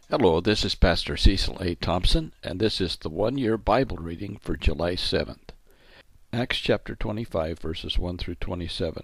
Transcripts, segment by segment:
Hello, this is Pastor Cecil A. Thompson, and this is the one-year Bible reading for July 7th. Acts chapter 25, verses 1 through 27.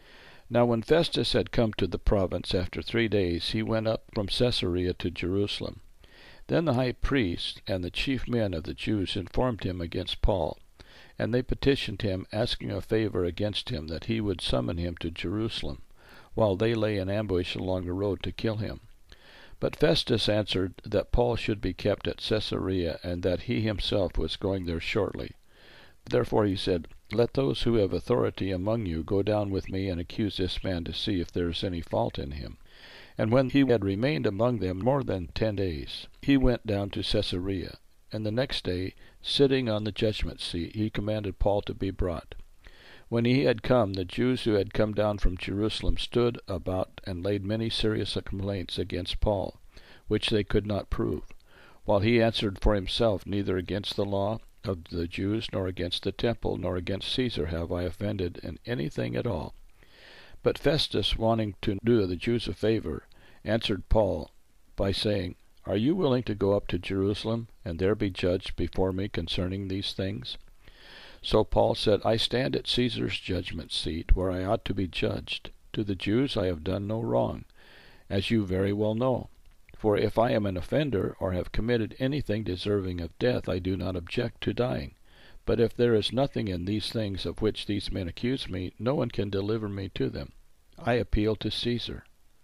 Now when Festus had come to the province after 3 days, he went up from Caesarea to Jerusalem. Then the high priest and the chief men of the Jews informed him against Paul, and they petitioned him, asking a favor against him, that he would summon him to Jerusalem, while they lay in ambush along the road to kill him. But Festus answered that Paul should be kept at Caesarea, and that he himself was going there shortly. Therefore he said, "Let those who have authority among you go down with me and accuse this man to see if there is any fault in him." And when he had remained among them more than 10 days, he went down to Caesarea. And the next day, sitting on the judgment seat, he commanded Paul to be brought. When he had come, the Jews who had come down from Jerusalem stood about and laid many serious complaints against Paul, which they could not prove, while he answered for himself, "Neither against the law of the Jews, nor against the temple, nor against Caesar have I offended in anything at all." But Festus, wanting to do the Jews a favor, answered Paul by saying, "Are you willing to go up to Jerusalem, and there be judged before me concerning these things?" So Paul said, "I stand at Caesar's judgment seat, where I ought to be judged. To the Jews I have done no wrong, as you very well know. For if I am an offender, or have committed anything deserving of death, I do not object to dying. But if there is nothing in these things of which these men accuse me, no one can deliver me to them. I appeal to Caesar."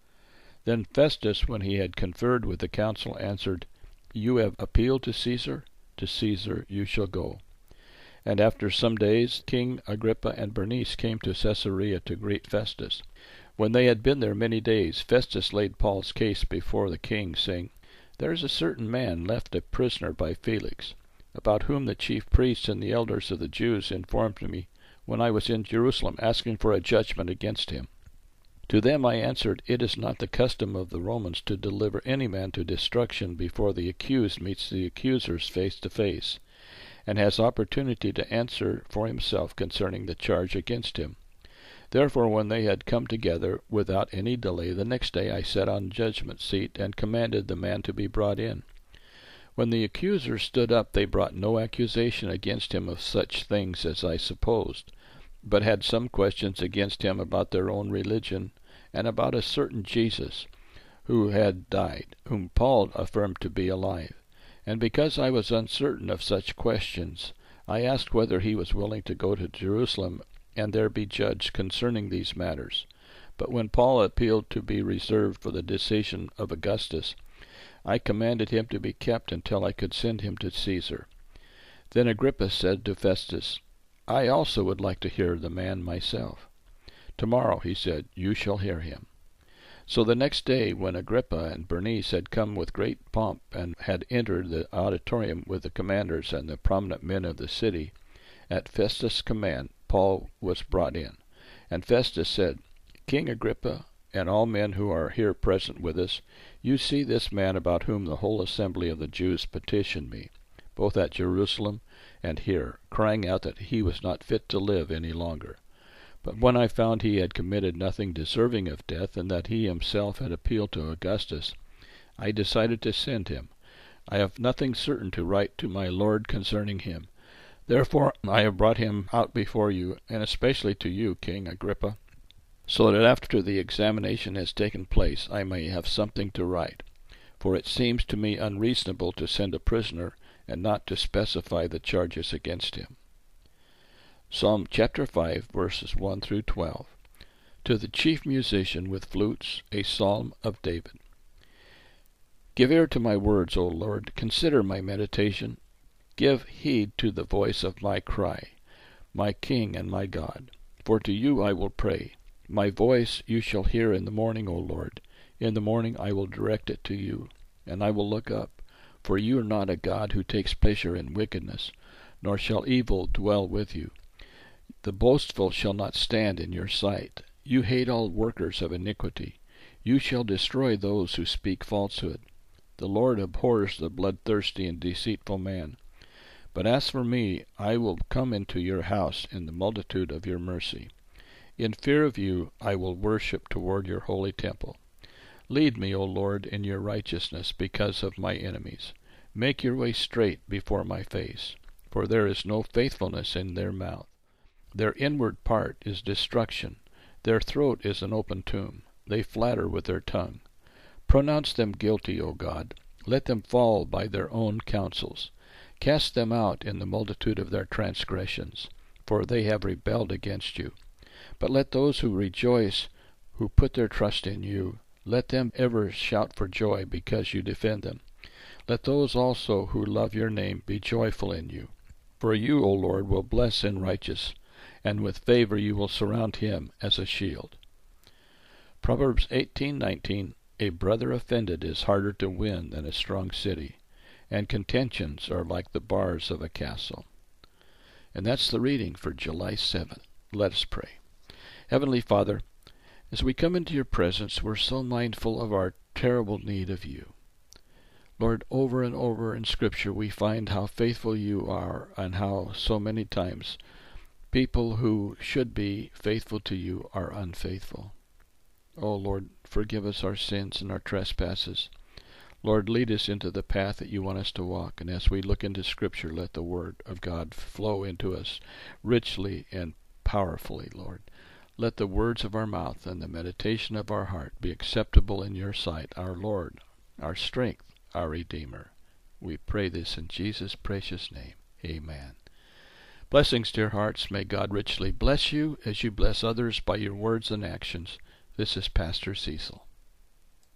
Then Festus, when he had conferred with the council, answered, "You have appealed to Caesar? To Caesar you shall go." And after some days, King Agrippa and Bernice came to Caesarea to greet Festus. When they had been there many days, Festus laid Paul's case before the king, saying, "There is a certain man left a prisoner by Felix, about whom the chief priests and the elders of the Jews informed me when I was in Jerusalem, asking for a judgment against him. To them I answered, It is not the custom of the Romans to deliver any man to destruction before the accused meets the accusers face to face, and has opportunity to answer for himself concerning the charge against him. Therefore when they had come together without any delay, the next day I sat on judgment seat and commanded the man to be brought in. When the accusers stood up, they brought no accusation against him of such things as I supposed, but had some questions against him about their own religion, and about a certain Jesus, who had died, whom Paul affirmed to be alive. And because I was uncertain of such questions, I asked whether he was willing to go to Jerusalem and there be judged concerning these matters. But when Paul appealed to be reserved for the decision of Augustus, I commanded him to be kept until I could send him to Caesar. Then Agrippa said to Festus, "I also would like to hear the man myself." "Tomorrow," he said, "you shall hear him." So the next day, when Agrippa and Bernice had come with great pomp and had entered the auditorium with the commanders and the prominent men of the city, at Festus' command Paul was brought in. And Festus said, "King Agrippa, and all men who are here present with us, you see this man about whom the whole assembly of the Jews petitioned me, both at Jerusalem and here, crying out that he was not fit to live any longer. But when I found he had committed nothing deserving of death, and that he himself had appealed to Augustus, I decided to send him. I have nothing certain to write to my lord concerning him. Therefore I have brought him out before you, and especially to you, King Agrippa, so that after the examination has taken place I may have something to write. For it seems to me unreasonable to send a prisoner and not to specify the charges against him." Psalm chapter 5, verses 1 through 12. To the chief musician with flutes, a psalm of David. Give ear to my words, O Lord, consider my meditation. Give heed to the voice of my cry, my King and my God. For to you I will pray. My voice you shall hear in the morning, O Lord. In the morning I will direct it to you, and I will look up. For you are not a God who takes pleasure in wickedness, nor shall evil dwell with you. The boastful shall not stand in your sight. You hate all workers of iniquity. You shall destroy those who speak falsehood. The Lord abhors the bloodthirsty and deceitful man. But as for me, I will come into your house in the multitude of your mercy. In fear of you I will worship toward your holy temple. Lead me, O Lord, in your righteousness because of my enemies. Make your way straight before my face, for there is no faithfulness in their mouth. Their inward part is destruction. Their throat is an open tomb. They flatter with their tongue. Pronounce them guilty, O God. Let them fall by their own counsels. Cast them out in the multitude of their transgressions, for they have rebelled against you. But let those who rejoice, who put their trust in you, let them ever shout for joy because you defend them. Let those also who love your name be joyful in you. For you, O Lord, will bless the righteous, and with favor you will surround him as a shield. Proverbs 18:19. A brother offended is harder to win than a strong city, and contentions are like the bars of a castle. And that's the reading for July 7th. Let us pray. Heavenly Father, as we come into your presence, we're so mindful of our terrible need of you. Lord, over and over in Scripture we find how faithful you are and how so many times people who should be faithful to you are unfaithful. Oh Lord, forgive us our sins and our trespasses. Lord, lead us into the path that you want us to walk. And as we look into Scripture, let the Word of God flow into us richly and powerfully, Lord. Let the words of our mouth and the meditation of our heart be acceptable in your sight, our Lord, our strength, our Redeemer. We pray this in Jesus' precious name. Amen. Blessings, dear hearts. May God richly bless you as you bless others by your words and actions. This is Pastor Cecil.